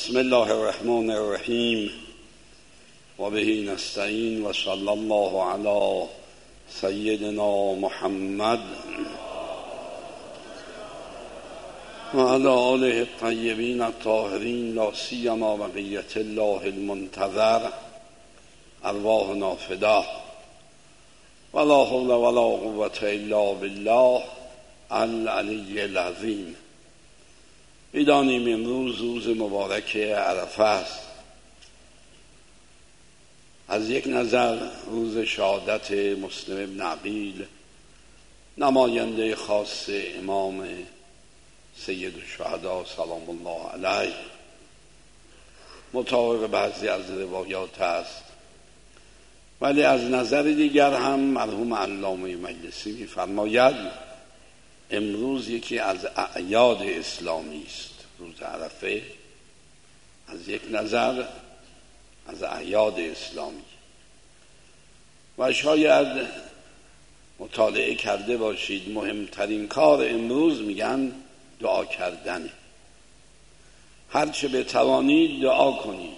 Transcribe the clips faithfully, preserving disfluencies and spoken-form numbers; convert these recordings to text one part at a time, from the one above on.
بسم الله الرحمن الرحیم و به نستعین و صلی الله علی سیدنا محمد و علی آله الطیبین الطاهرین لا سیما بقیة الله المنتظر ارواحنا فداه ولا حول ولا قوة الا بالله العلی العظیم. می‌دانیم امروز روز مبارک عرفه است. از یک نظر روز شهادت مسلم بن عقیل، نماینده خاص امام سید الشهدا سلام الله علیه، مطابق بعضی از روایات است، ولی از نظر دیگر هم مرحوم علامه مجلسی می‌فرماید امروز یکی از اعیاد اسلامی است. روز عرفه از یک نظر از اعیاد اسلامی و شاید مطالعه کرده باشید مهمترین کار امروز میگن دعا کردنه. هرچه بتوانید دعا کنید.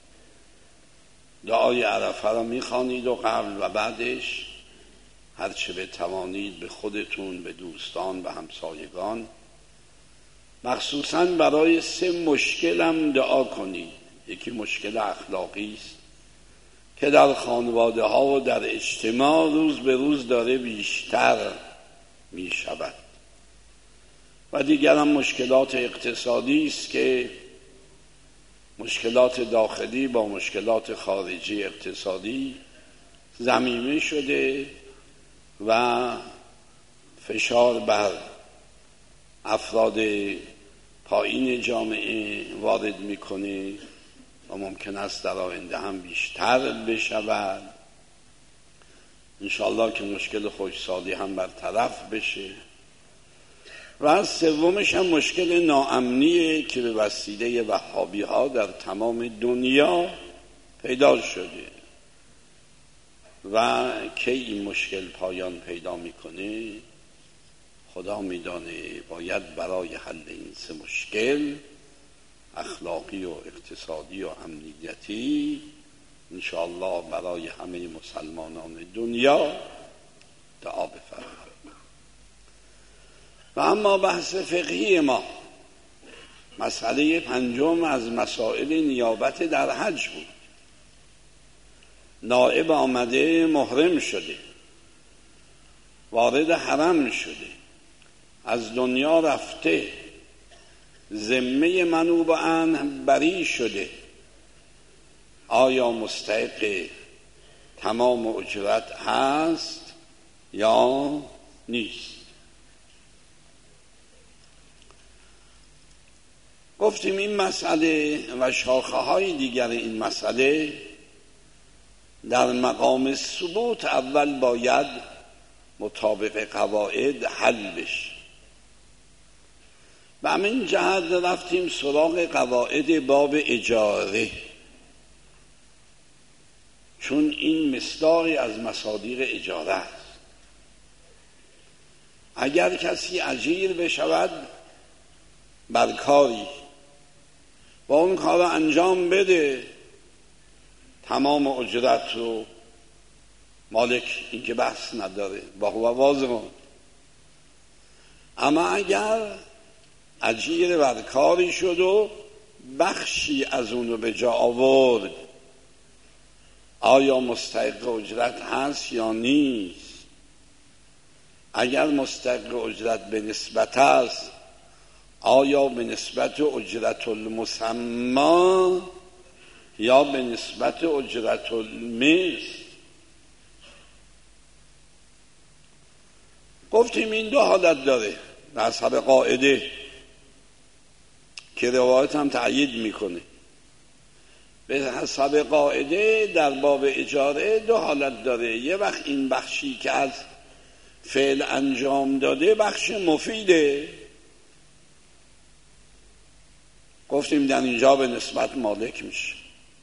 دعای عرفه را میخوانید و قبل و بعدش هرچه بتوانید به خودتون، به دوستان، به همسایگان، مخصوصاً برای سه مشکل هم دعا کنید. یکی مشکل اخلاقی است که در خانواده ها و در اجتماع روز به روز داره بیشتر می شود و دیگر هم مشکلات اقتصادی است که مشکلات داخلی با مشکلات خارجی اقتصادی ضمیمه شده و فشار بر افراد پایین جامعه وارد میکنه و ممکن است در آینده هم بیشتر بشود. انشاءالله که مشکل خشکسالی هم برطرف بشه. و از سومش هم مشکل ناامنیه که به وسیله وهابی ها در تمام دنیا پیدا شده و کی این مشکل پایان پیدا میکنه خدا میدانه. باید برای حل این سه مشکل اخلاقی و اقتصادی و امنیتی انشاءالله برای همه مسلمانان دنیا دعا بفرمایید. و اما بحث فقهی ما، مسئله پنجم از مسائل نیابت در حج بود. نائب آمده، محرم شده، وارد حرم شده، از دنیا رفته، ذمه منوب عنه بری شده، آیا مستحق تمام اجرت هست یا نیست؟ گفتیم این مسئله و شاخه های دیگر این مسئله در مقام ثبوت اول باید مطابق قواعد حل بشه. و همین جهت رفتیم سراغ قواعد باب اجاره، چون این مصداقی از مصادیق اجاره است. اگر کسی اجیر بشود بر کاری و اون کار رو انجام بده، تمام اجرت رو مالک این که بحث نداره با هو واضح. اما اگر اجیر بر کاری شد و بخشی از اون رو به جا آورد، آیا مستحق اجرت هست یا نیست؟ اگر مستحق اجرت به نسبت است، آیا به نسبت اجرت المسمى یا به نسبت اجرت المثل؟ گفتیم این دو حالت داره به حسب قاعده که روایت هم تأیید میکنه. به حسب قاعده در باب اجاره دو حالت داره. یه وقت این بخشی که از فعل انجام داده بخش مفیده، گفتیم در اینجا به نسبت مالک میشه.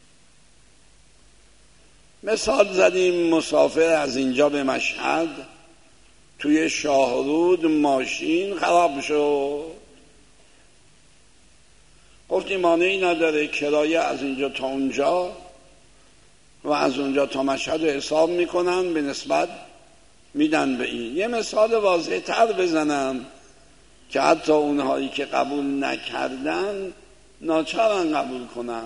مثال زدیم مسافر از اینجا به مشهد توی شاهرود ماشین خراب شد، گفتیم مانعی نداره کرایه از اینجا تا اونجا و از اونجا تا مشهد رو حساب میکنن، به نسبت میدن به این. یه مثال واضح تر بزنم که حتی اونهایی که قبول نکردن ناچارن قبول کنن.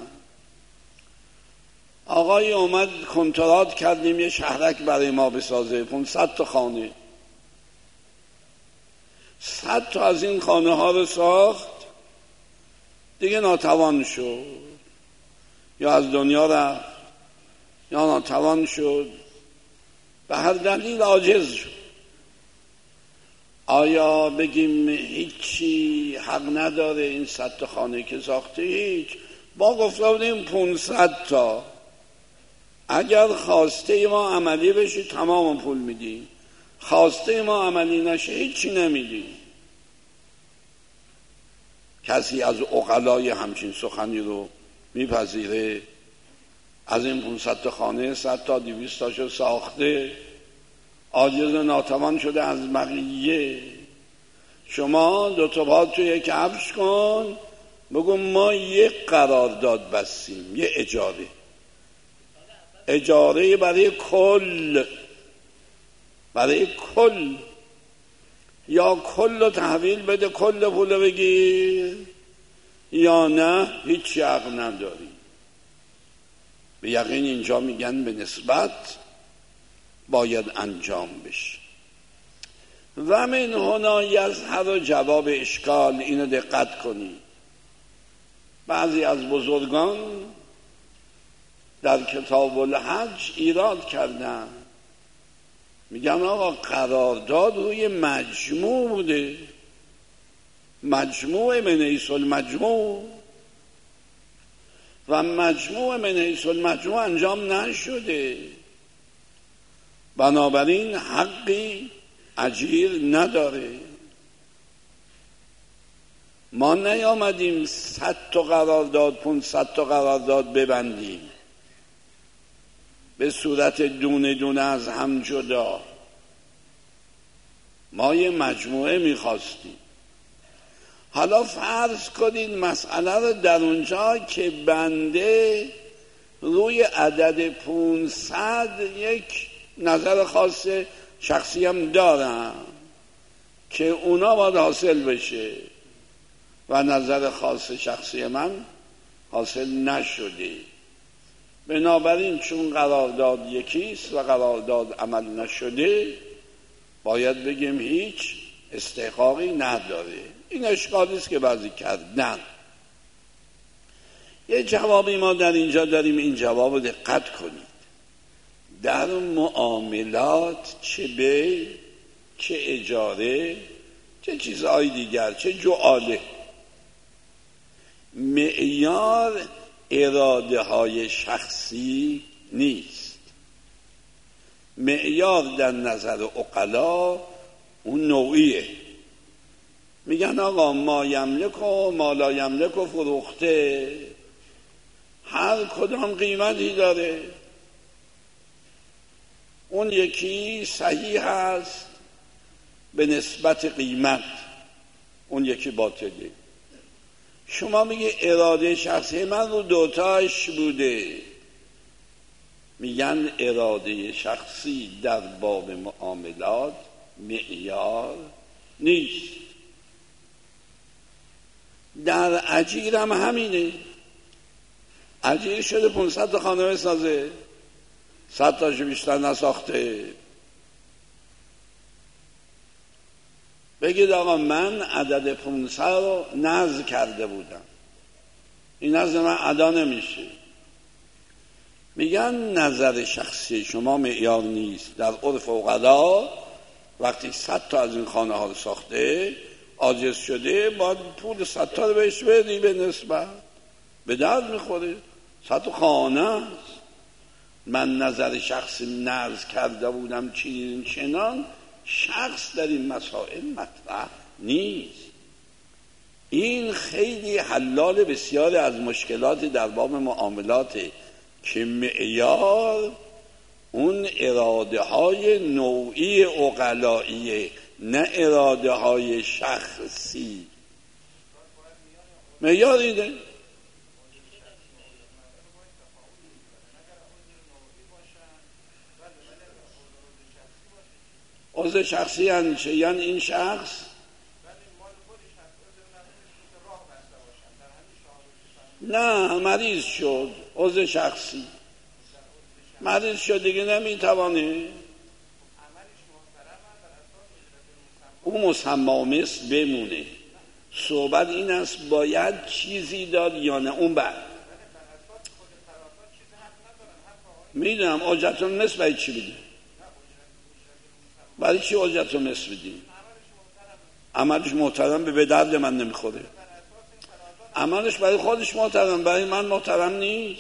آقای اومد کنترات کردیم یه شهرک برای ما بسازه، پانصد تا خانه. صد تا از این خانه ها رو ساخت، دیگه ناتوان شد، یا از دنیا رفت یا ناتوان شد، به هر دلیل عاجز شد. آیا بگیم هیچی حق نداره این صد تا خانه که ساخته؟ هیچ. ما گفته بودیم پانصد تا، اگر خواسته ما عملی بشه تمام پول میدیم، خواسته ما عملی نشه هیچی نمیدیم. کسی از عقلای همچین سخنی رو میپذیره؟ از این پانصد تا خانه صد تا دویست تاشو ساخته، عاجز ناتوان شده از بقیه. شما دو تا پا تو یک کفش کن، بگو ما یک قرارداد بستیم، یه اجاره اجاره برای کل، برای کل، یا کل رو تحویل بده کل پول رو بگیر، یا نه هیچ حق نداری. به یقین اینجا میگن به نسبت باید انجام بشه. و من هنا یظهر جواب اشکال. اینو دقت کنید، بعضی از بزرگان در کتاب الحج ایراد کردن، میگن آقا قرارداد روی مجموع بوده، مجموع من حیث المجموع، و مجموع من حیث المجموع انجام نشده، بنابراین حقی اجیر نداره. ما نیامدیم صد تا قرارداد پانصد تا قرارداد ببندیم به صورت دونه دونه از هم جدا. ما یه مجموعه میخواستیم. حالا فرض کنید مسئله رو در اونجا که بنده روی عدد پانصد یک نظر خاص شخصی هم دارم که اونا باید حاصل بشه و نظر خاص شخصی من حاصل نشده. بنابراین چون قرارداد یکیست و قرارداد عمل نشده، باید بگیم هیچ استحقاقی نداره. این اشکالی است که بعضی کردن. یه جوابی ما در اینجا داریم، این جواب رو دقت کنید. در معاملات چه به چه اجاره چه چیزهای دیگر چه جعاله، معیار اراده های شخصی نیست. معیار در نظر عقلا اون نوعیه. میگن آقا ما یملک و ما لا یملک و فروخته، هر کدام قیمتی داره. اون یکی صحیح هست به نسبت قیمت، اون یکی باطله. شما میگه اراده شخصی من رو دوتاش بوده. میگن اراده شخصی در باب معاملات معیار نیست. در اجیر هم همینه. اجیر شده پانصد تا خانه بسازه، صد تاشو بیشتر نساخته. بگید آقا من عدد پانصد رو نذر کرده بودم، این نذر من ادا نمیشه. میگن نظر شخصی شما معیار نیست. در عرف عقلا وقتی صد تا از این خانه ها رو ساخته، عاجز شده، باید پول صد تا رو بهش بدی به نسبت، به درد میخوره. صد تا خانه است. من نظر شخصی نذر کرده بودم چنین چنان، شخص در این مسائل مطرح نیست. این خیلی حلال بسیار از مشکلات در باب معاملات که معیار اون اراده های نوعی عقلاییه، نه اراده های شخصی. معیار اینه عضو شخصی یعنی چه؟ یعنی این شخص نه مریض شد، عضو شخصی مریض شد دیگه نمیتوانه، او مسمى مثل بمونه. صحبت این است باید چیزی داد یا نه. اون بعد میدونم اجرت المثل برای چی بدیم؟ برای چی اجرت المثل بدیم؟ عملش محترم به درد من نمیخوره. عملش برای خودش محترم، برای من محترم نیست.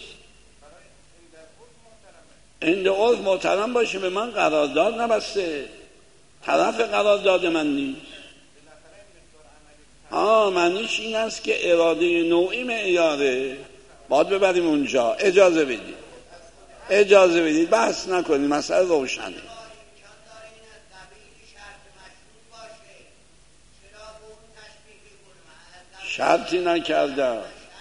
عند عرف محترم باشه، به من قرارداد نبسته، طرف قرارداد من نیست. آه معنیش این است که اراده نوعی معیاره، باید ببریم اونجا. اجازه بدید اجازه بدید بحث نکنید، مسئله روشنه. شرطی نکرده.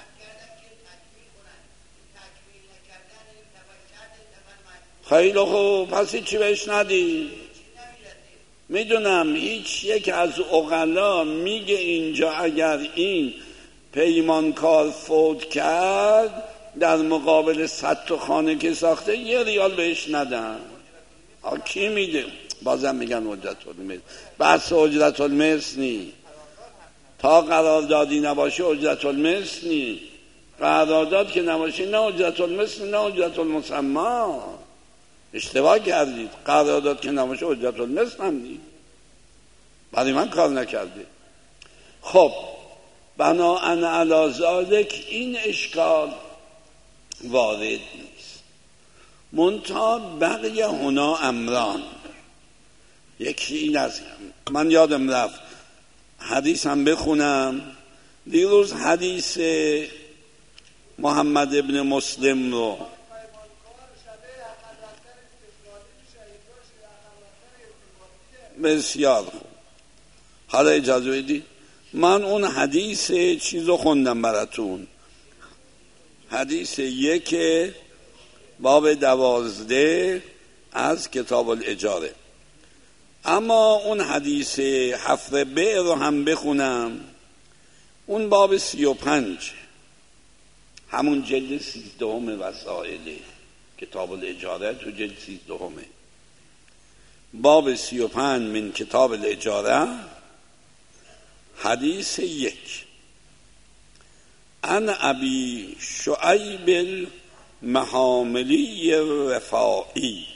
خیلی خوب، پس چی بهش ندی؟ میدونم هیچ یک از عقلا میگه اینجا اگر این پیمانکار فوت کرد در مقابل صد تا خانه که ساخته یه ریال بهش ندن. آه کی میده؟ بازم میگن اجرت المثل. بحث اجرت المثل نی، تا قراردادی نباشه اجرت المثل نی. قرارداد که نباشه نه اجرت المثل نه اجرت المسمى. اشتباه کردید. قرارداد که نباشه اجرت المثل هم نی، برای من کار نکرده. خب بناء علی ذالک این اشکال وارد نیست. منتها بقی هنا امران. یکی این است، من یادم رفت حدیث هم بخونم. دیروز حدیث محمد ابن مسلم رو بسیار خوب، حالا اجازه بدید من اون حدیث چیز رو خوندم براتون. حدیث یک باب دوازده از کتاب الاجاره. اما اون حدیث حفر بیع رو هم بخونم. اون باب سی و پنج همون جلد سیزدهم وسائل کتاب الاجاره، تو جلد سیزدهمه باب سی و پنج من کتاب الاجاره، حدیث یک. عن ابی شعیب المحاملی رفاعی.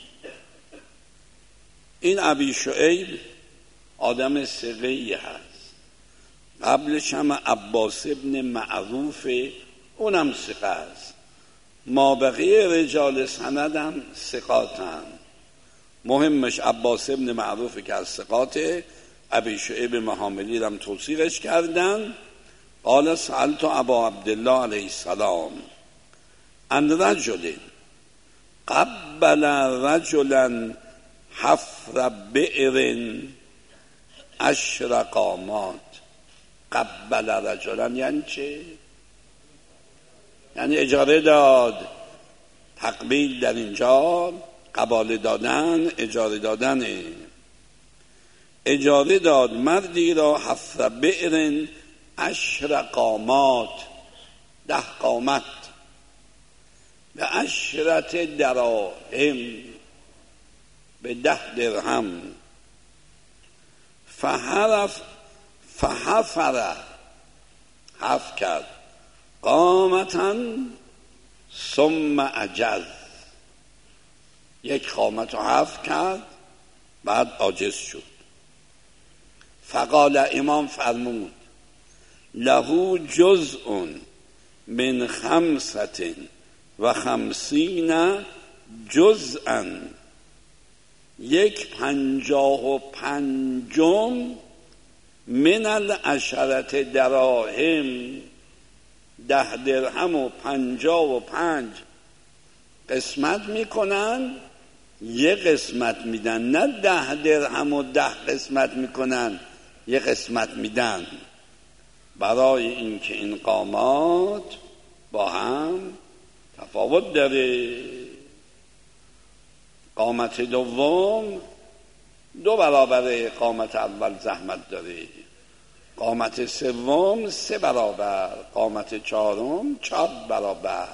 این ابی شعیب آدم ثقه‌ای هست. قبلش هم عباس ابن معروف، اونم ثقه است. ما بقیه رجال سندم ثقاتن. مهمش عباس ابن معروف که از ثقاته. ابی شعیب محاملی هم توصیقش کردن. قال سألت ابا عبدالله علیه السلام ان رجل قبل رجلا حفر بئر عشر قامات. قبل رجلا یعنی چه؟ یعنی اجاره داد. تقبیل در اینجا قباله دادن، اجاره دادن. اجاره داد مردی را حفر بئر عشر قامات، ده قامت، به عشرت دراهم، به ده درهم. فحرف فحفر حفر کرد قامتا ثم عجز. یک قامت رو حفر کرد بعد عاجز شد. فقال امام فرمود له جزء من خمسة و خمسین جزءا. یک پنجاه و پنجم من العشرت دراهم، ده درهم و پنجاه و پنج قسمت میکنن، یه قسمت میدن. نه ده درهم و ده قسمت میکنن، یه قسمت میدن. برای اینکه این قامات با هم تفاوت داره. قامت دوم دو برابر قامت اول زحمت داره، قامت سوم سه برابر، قامت چهارم چهار برابر.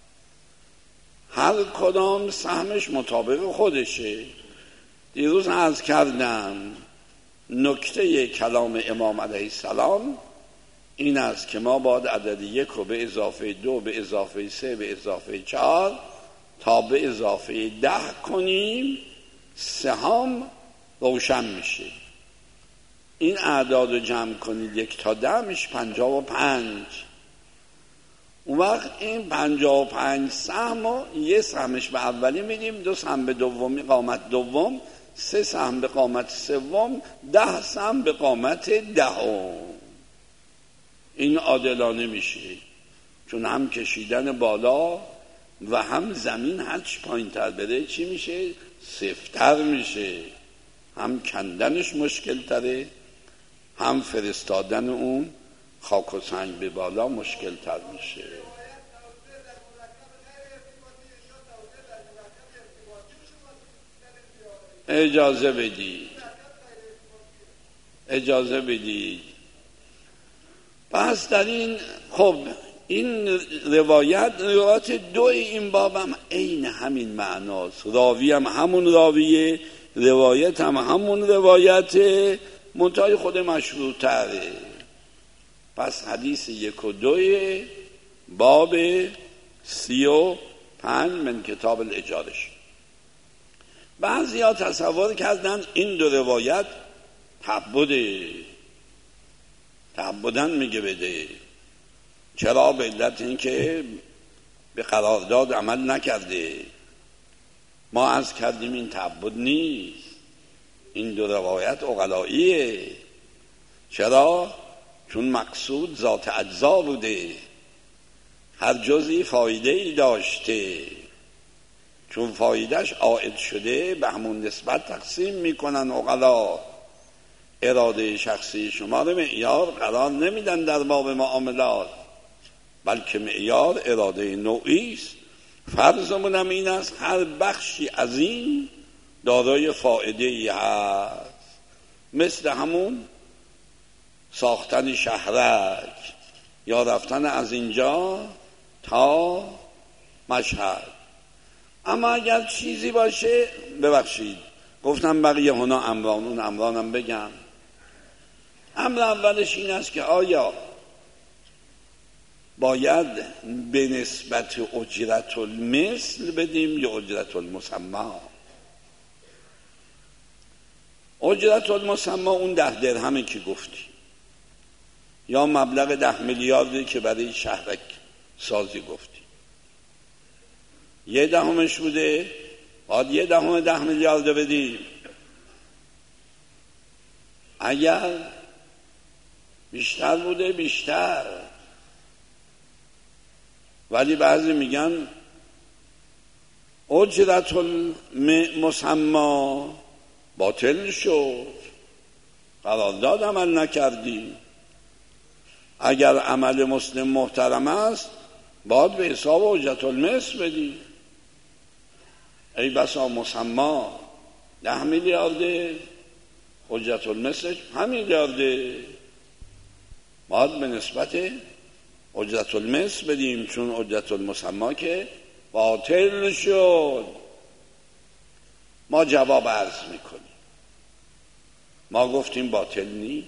هر کدام سهمش مطابق خودشه. دیروز عرض کردم نکته کلام امام علیه السلام این است که ما باید عدد یک رو به اضافه دو به اضافه سه به اضافه چهار تا به اضافه ده کنیم، سهام روشن میشه. این اعداد رو جمع کنید یک تا ده میشه پنجاه و پنج. اون وقت این پنجاه و پنج سهم رو یه سهمش به اولی میدیم، دو سهم به دومی قامت دوم، سه سهم به قامت سوم، ده سهم به قامت دهم. این عادلانه میشه، چون هم کشیدن بالا و هم زمین هرچی پایین تر بره چی میشه؟ سفتر میشه. هم کندنش مشکل تره، هم فرستادن اون خاک و سنگ به بالا مشکل تر میشه. اجازه بدید اجازه بدید پس در این خب این روایت روایت دو این باب هم عین همین معناست. راوی هم همون راویه، روایت هم همون روایت، منتهای خود مشروع تره. پس حدیث یک و دوی باب سی و پنج من کتاب الاجارش. بعضی ها تصور کردن این دو روایت تعبده، تعبدن میگه بده. چرا؟ به علت این که به قرارداد عمل نکرده. ما عرض کردیم این تعبد نیست، این دو روایت عقلاییه. چرا؟ چون مقصود ذات اجزا بوده، هر جزئی فایده ای داشته، چون فایدهش عائد شده به همون نسبت تقسیم میکنن عقلا. اراده شخصی شما رو معیار قرار نمیدن در باب معاملات، بلکه معیار اراده نوعی است. فرضمون هم این است هر بخشی از این دارای فایده ای هست، مثل همون ساختن شهرک یا رفتن از اینجا تا مشهد. اما اگر چیزی باشه، ببخشید گفتم بقیه هنا امران، اون امرانم بگم. امر اولش این است که آیا باید به نسبت اجرت المثل بدیم یا اجرت المسمى؟ اجرت المسمى اون ده درهمه که گفتی، یا مبلغ ده میلیاردی که برای شهرک سازی گفتی. یه دهمش بوده، باید یه دهم ده میلیارد بدیم. اگر بیشتر بوده بیشتر. ولی بعضی میگن اجرت المسمى باطل شد، قرارداد عمل نکردی. اگر عمل مسلم محترم است باید به حساب اجرت المثل بدی. ای بسا مسمى ده میلیارده، اجرت المثل هم میلیارده، باید به نسبت اجرت المثل بدیم، چون اجرت المسمى که باطل شد. ما جواب عرض میکنیم، ما گفتیم باطل نیست.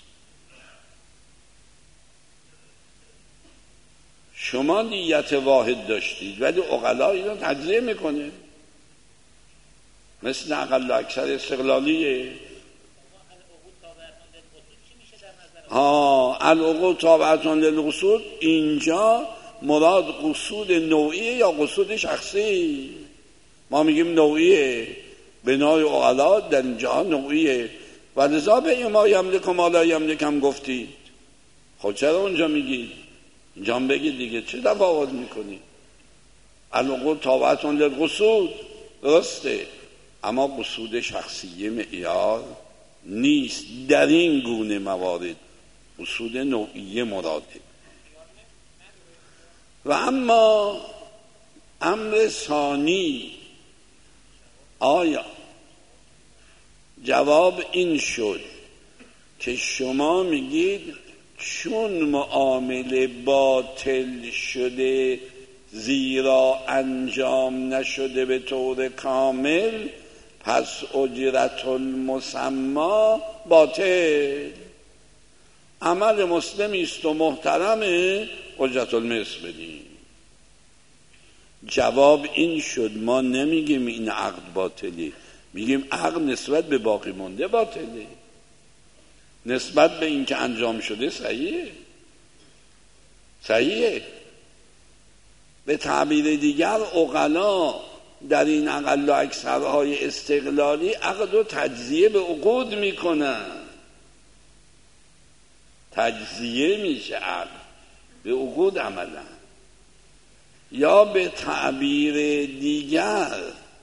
شما نیت واحد داشتید ولی عقلا اینو تجزیه میکنه، مثل اقل و اکثر استقلالیه. ها العقود تابعتون للقصود، اینجا مراد قصود نوعیه یا قصود شخصی؟ ما میگیم نوعیه، بنای عقلا در اینجا نوعیه. و لذا به ما یملک و ما لا یملک هم گفتید. خود چرا اونجا میگید؟ اینجا هم بگید دیگه، چه تفاوت میکنید؟ العقود تابعتون للقصود درسته، اما قصود شخصیه معیار نیست. در این گونه موارد قصود نوعیه مراده. و اما امر ثانی، آیا جواب این شد که شما میگید چون معامله باطل شده زیرا انجام نشده به طور کامل، پس اجرت المسما باطل. عمل مسلمی است و محترمه، اجرت المثل بدیم. جواب این شد ما نمیگیم این عقد باطله، میگیم عقد نسبت به باقی مونده باطله، نسبت به این که انجام شده صحیحه. صحیحه. به تعبیر دیگر عقلا در این اقل و اکثرهای استقلالی عقد و تجزیه به عقود میکنن. تجزیه میشه عقد به عقود عملا. یا به تعبیر دیگر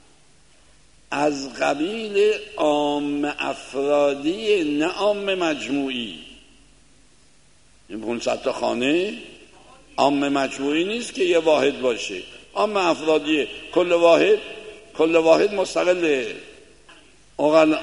از قبیل عام افرادی نه عام مجموعی. این پانصد تا خانه عام مجموعی نیست که یه واحد باشه، عام افرادیه، کل واحد کل واحد مستقله. اقلا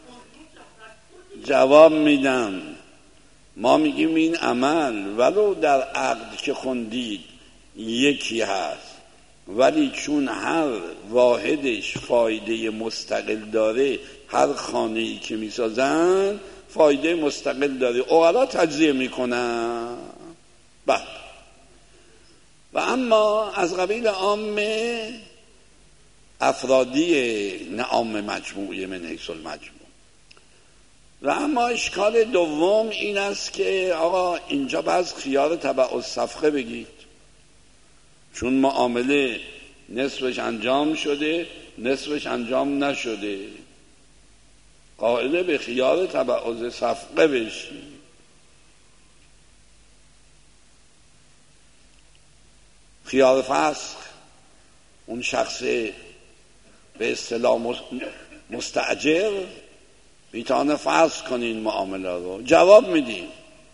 جواب میدم ما میگیم این عمل ولو در عقد که خوندید یکی هست، ولی چون هر واحدش فایده مستقل داره، هر خانه‌ای که میسازن فایده مستقل داره، اقلا تجزیه میکنن. بعد و اما از قبیل عام افرادی نه عام مجموعی من حیث المجموع. و اما اشکال دوم این است که آقا اینجا باز خیار تبع الصفقه بگید، چون معامله نصفش انجام شده نصفش انجام نشده، قائل به خیار تبع الصفقه بشی. خیار فسخ اون شخص به اصطلاح مستاجر میتونه فسخ کنین معامله رو. جواب میدیم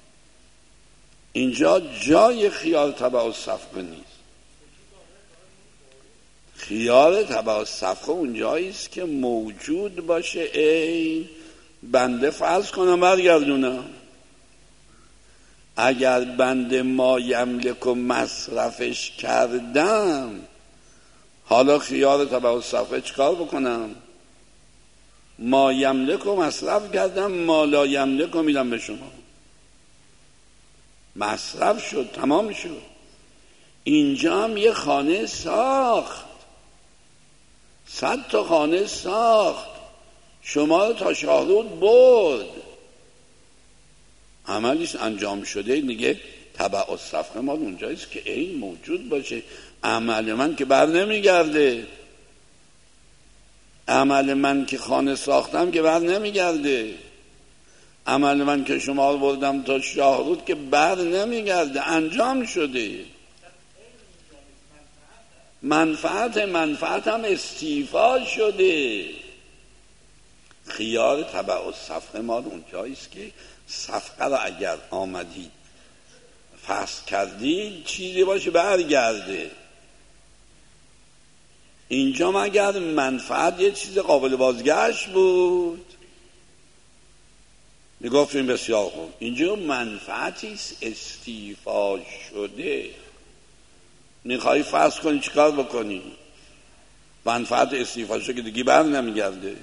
اینجا جای خیار تبع الصفقه نیست. خیار تبع الصفقه اون جایی است که موجود باشه، ای بنده فرض کنم برگردونم، اگر بنده ما یملک و مصرفش کردم، حالا خیار تبع الصفقه چیکار بکنم؟ ما یملک و مصرف کردم، ما لا یملک و میدم به شما. مصرف شد، تمام شد. اینجا هم یه خانه ساخت، صد تا خانه ساخت، شما تا شاهرود برد، عملیش انجام شده دیگه. تبع الصفقه مال اونجاییست که این موجود باشه. عمل من که بر نمیگرده، عمل من که خانه ساختم که بر نمیگرده، عمل من که شما بردم تا شاهرود که بر نمیگرده، انجام شده. منفعت منفعت هم استیفا شده. خیار تبع الصفقه مال اونجاییست که صفقه رو اگر آمدید فسخ کردید چیزی باشه برگرده. اینجا مگر منفعت یه چیز قابل بازگشت بود؟ میگفتیم بسیار خوب، اینجا منفعتی استیفا شده. میخوایی فسخ کنی چیکار بکنی؟ منفعت استیفا شده که دیگه بر نمیگرده.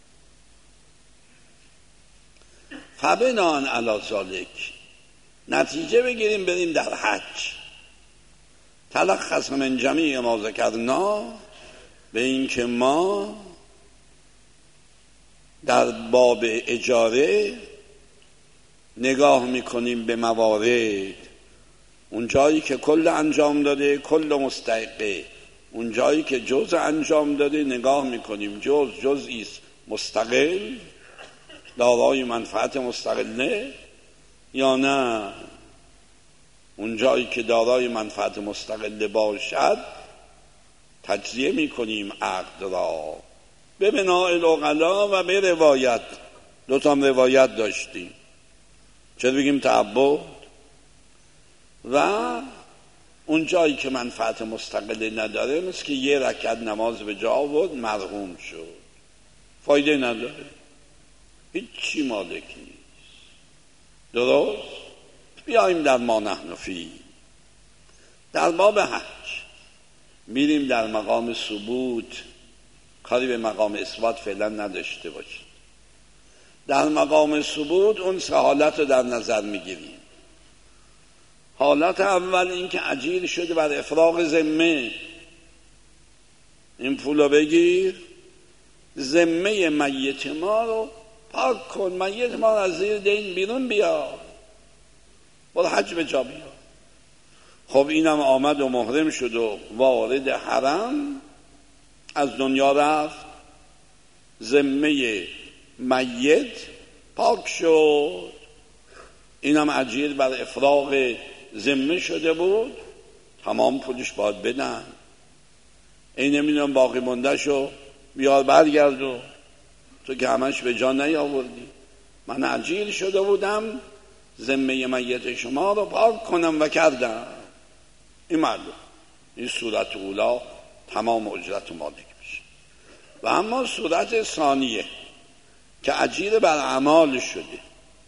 فبنان علی ذالک، نتیجه بگیریم بریم در حج. تلخص من جمیع ما ذکرنا، به این که ما در باب اجاره نگاه میکنیم به موارد، اون جایی که کل انجام داده کل مستحقه، اون جایی که جز انجام داده نگاه میکنیم جز جزئیست مستقل دارای منفعت مستقله یا نه. اون جایی که دارای منفعت مستقله باشد تجزیه میکنیم عقد را به بناء العقلا و به روایت. دو تا روایت داشتیم، چه بگیم تعبد، و اون جایی که منفعت مستقله نداره، مثل که یه رکعت نماز به جا آورد مرحوم شد، فایده نداره. هیچی مالک نیست. درست؟ بیاییم در ما نحن فی. در باب حج میریم در مقام ثبوت، کاری به مقام اثبات فعلا نداشته باشیم. در مقام ثبوت اون سه حالت رو در نظر میگیریم. حالت اول این که اجیر شده بر افراغ ذمه، این پولو بگیر، ذمه میت ما رو پاک کن، میت ما رو از زیر دین بیرون بیار، برو حج به جا بیار. خب اینم آمد و محرم شد و وارد حرم، از دنیا رفت، ذمه میت پاک شد، اینم اجیر بر افراغ ذمه شده بود، تمام پولش باید بدن. این نمیدونم باقی مونده شو بیار برگردو، تو که همش به جا نیاوردی. من اجیر شده بودم ذمه میت شما رو پاک کنم و کردم. این معلوم، این صورت اولا تمام اجرت مالک میشه. و اما صورت ثانیه که اجیر بر اعمال شده،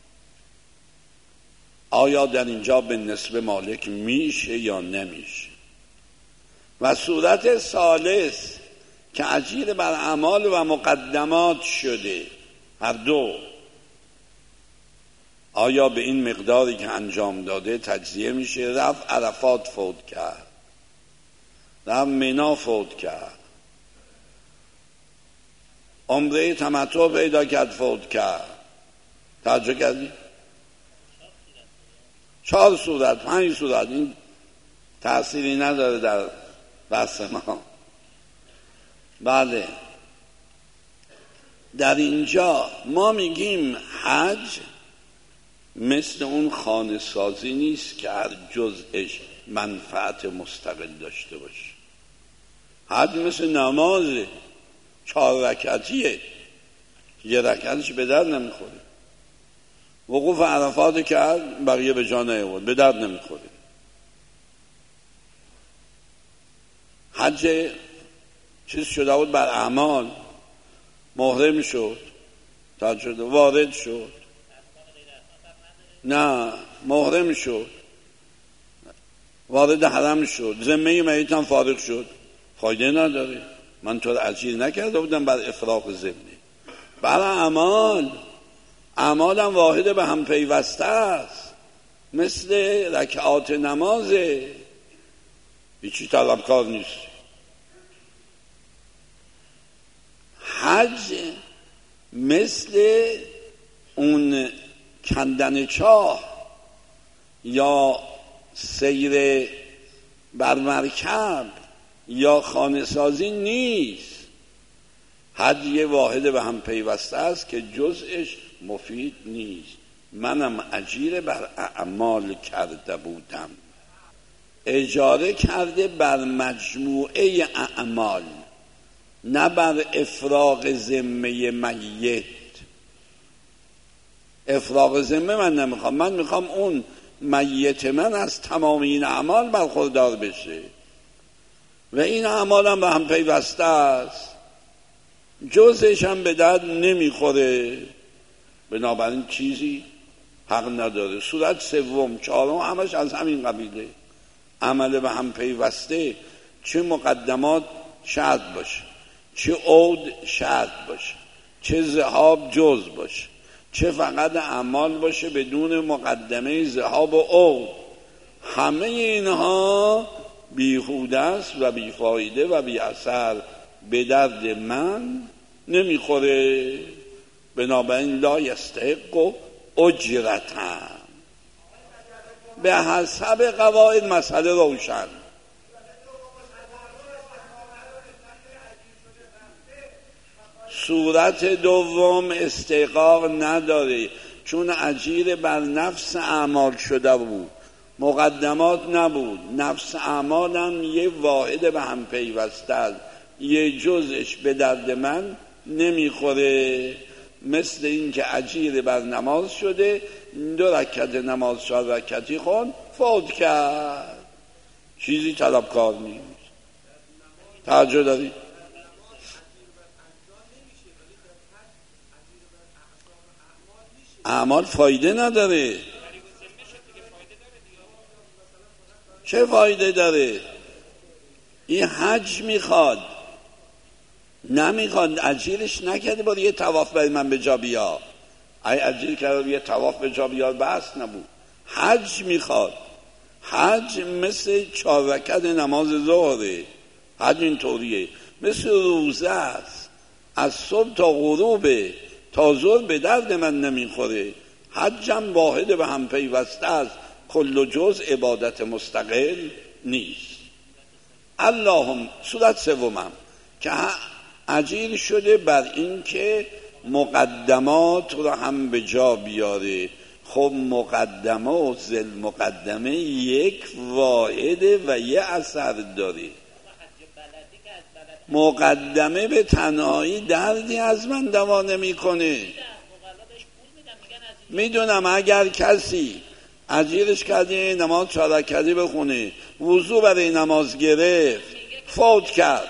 آیا در اینجا به نسبه مالک میشه یا نمیشه؟ و صورت ثالث که اجیر بر اعمال و مقدمات شده، هر دو، آیا به این مقداری که انجام داده تجزیه میشه؟ رفت عرفات فوت کرد، رفت منی فوت کرد، عمره تمتع پیدا کرد فوت کرد، توجه کردی؟ چهار صورت، پنج صورت، این تأثیری نداره در بحث ما. بله، در اینجا ما میگیم حج مثل اون خانه سازی نیست که هر جزءش منفعت مستقل داشته باشه. حج مثل نمازه، چهار رکعتیه، یه رکعتش به درد نمیخوره. وقوف عرفات کرد، بقیه به جا نیاورد، به درد نمیخوره. حج چیز شده بود بر اعمال، محرم شد، تاج شد، وارد شد، نه محرم شد، وارد حرم شد، ذمه میتم فارغ شد، فایده نداره. من تو رو اجیر نکرده بودم بر افراغ ذمه. بر اعمال، اعمالم واحد به هم پیوسته است، مثل رکعات نمازه، هیچی طلبکار نیست. حج مثل اون کندن چاه یا سیر بر مرکب یا خانه سازی نیست. حج یه واحد به هم پیوسته است که جزءش مفید نیست. منم اجیر بر اعمال کرده بودم، اجاره کرده بر مجموعه اعمال، نه بر افراغ ذمه میت. افراغ ذمه من نمیخوام، من میخوام اون میت من از تمام این اعمال برخوردار بشه و این اعمال هم به هم پیوسته است، جزش هم به درد نمیخوره، بنابراین چیزی حق نداره. صورت سوم، چهارم همش از همین قبیله، عمل به هم پیوسته، چه مقدمات شرط باشه، چه عود شرط باشه، چه ذهاب جز باشه، چه فقط اعمال باشه بدون مقدمه ذهاب و عود، همه اینها بیهوده است و بیفایده و بی اثر، به درد من نمیخوره. بنابراین لا یستحق اجرتن، به حسب قواعد مسئله روشن. صورت دوم استحقاق نداره، چون اجیر بر نفس اعمال شده بود، مقدمات نبود. نفس اعمال هم یه واحد به هم پیوسته است، یه جزش به درد من نمیخوره. مثل این که اجیر بر نماز شده، دو رکعت نماز چهار رکعتی خون فوت کرد، چیزی طلبکار نیست. توجه دارید؟ اعمال فایده نداره. چه فایده داره؟ این حج میخواد، نمیخواد. اجیرش نکرده بود یه طواف برای من به جا بیا. ای اجیر کرده یه طواف به جا بیا بس نبود. حج میخواد. حج مثل چهار رکعت نماز ظهره. حج این طوریه، مثل روزه است، از صبح تا غروبه، تا ظهر به درد من نمیخوره. حجم واحد به هم پیوسته است، کل جز عبادت مستقل نیست. اللهم صورت سومم که اجیر شده بر این که مقدمات رو هم به جا بیاره. خب مقدمه و ذل مقدمه یک واحده و یه اثر داره. مقدمه به تنهایی دردی از من دوا نمیکنه. میدونم اگر کسی اجیرش کردی نماز چهار رکعتی بخونه، وضو برای نماز گرفت، فوت کرد،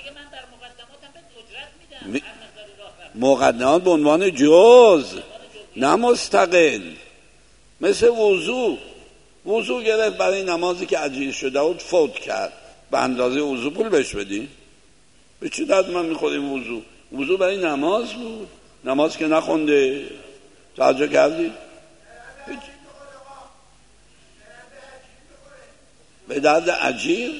مقدمات به عنوان جز نه مستقل. مثل وضو، وضو گرفت برای نمازی که اجیر شده بود، فوت کرد، به اندازه وضو پول بهش بدین؟ به چه درد من میخوریم؟ وضو وضو برای نماز بود، نماز که نخونده. توجه کردی؟ به درد اجیر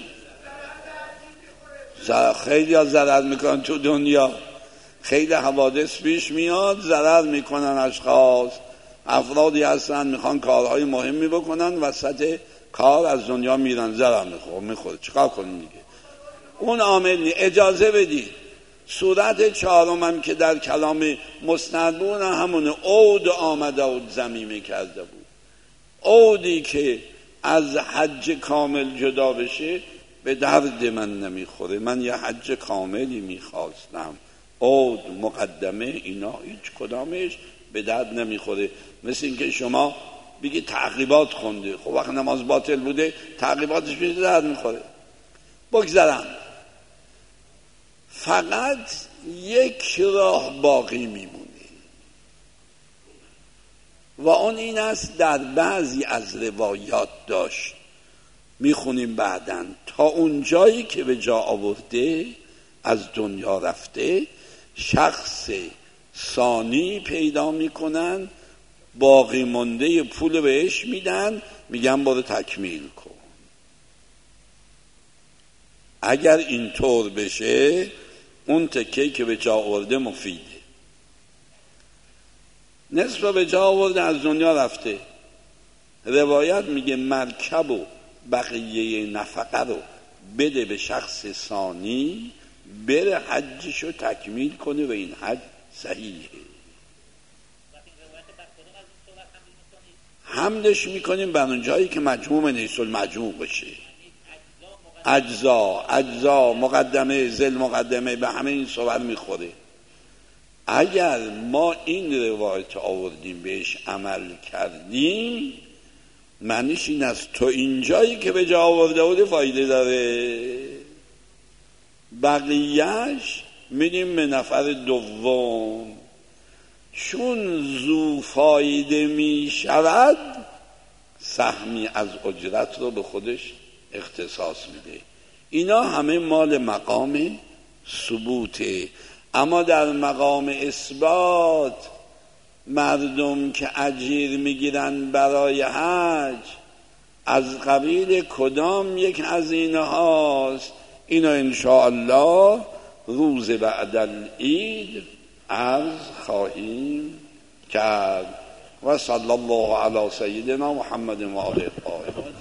خیلی ها ضرر میکنن تو دنیا. خیلی حوادث پیش میاد، ضرر میکنن اشخاص. افرادی هستن میخوان کارهای مهمی بکنن، وسط کار از دنیا میرن، ضرر میخوره. میخوره چیکار کنیم دیگه؟ اون عامل نی. اجازه بدید صورت چهارمم که در کلام مسند بود همون عود آمده و ضمیمه کرده بود. عودی که از حج کامل جدا بشه به درد من نمیخوره. من یه حج کاملی میخواستم. عود، مقدمه، اینا هیچ کدامش به درد نمیخوره. مثل اینکه شما بگی تعقیبات خونده، خب وقت نماز باطل بوده تعقیباتش به درد میخوره. بگذارم. فقط یک راه باقی میمونه و اون این است، در بعضی از روایات داشت، میخونیم بعداً، تا اون جایی که به جا آورده از دنیا رفته شخص ثانی پیدا میکنن، باقی مونده پول بهش میدن، میگن برو تکمیل کن. اگر اینطور بشه اون تکه‌ای که به جا آورده مفیده. نصف به جا آورده از دنیا رفته، روایت میگه مرکب و بقیه نفقه رو بده به شخص ثانی، بره حجشو تکمیل کنه و این حج صحیحه. حمدش میکنیم بر اون جایی که مجموع نیست المجموع بشه. اجزا اجزا مقدمه ذل مقدمه به همه این صور میخوره. اگر ما این روایت آوردیم بهش عمل کردیم، معنیش این است تو این جایی که به جا آورده بوده فایده داره، بقیهش میدیم به نفر دوم. چون ذو فایده می شود سهمی از اجرت رو به خودش اختصاص میده. اینا همه مال مقام ثبوته. اما در مقام اثبات مردم که اجیر میگیرن برای حج از قبیل کدام یک هزینه هاست، اینا انشاءالله روز بعد العید عرض خواهیم کرد. و صلی الله علی سیدنا محمد و آله الطاهرین.